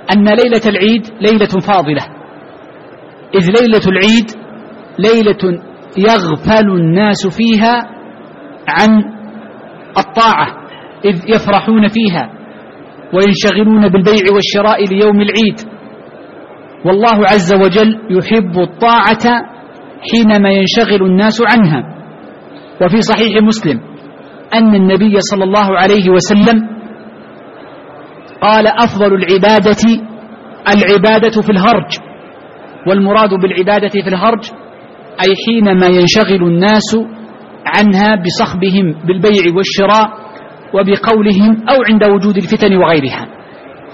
أن ليلة العيد ليلة فاضلة، إذ ليلة العيد ليلة يغفل الناس فيها عن الطاعة، إذ يفرحون فيها وينشغلون بالبيع والشراء ليوم العيد، والله عز وجل يحب الطاعة حينما ينشغل الناس عنها. وفي صحيح مسلم أن النبي صلى الله عليه وسلم قال: أفضل العبادة في الهرج، والمراد بالعبادة في الهرج أي حينما ينشغل الناس عنها بصخبهم بالبيع والشراء وبقولهم أو عند وجود الفتن وغيرها.